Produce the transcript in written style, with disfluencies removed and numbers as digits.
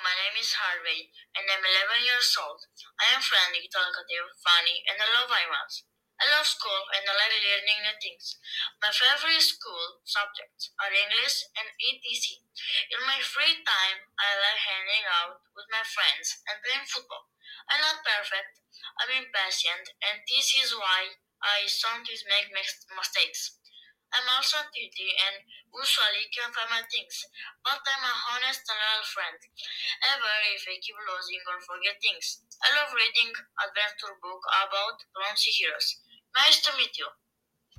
my name is Harvey, and I'm 11 years old. I am friendly, talkative, funny, and I love animals. I love school and I like learning new things. My favorite school subjects are English and ETC. In my free time, I like hanging out with my friends and playing football. I'm not perfect, I'm impatient, and this is why I sometimes make mistakes. I'm also pretty and usually can find my things, but I'm a honest and loyal friend. Ever if I keep losing or forget things. I love reading adventure book about clumsy heroes. Nice to meet you.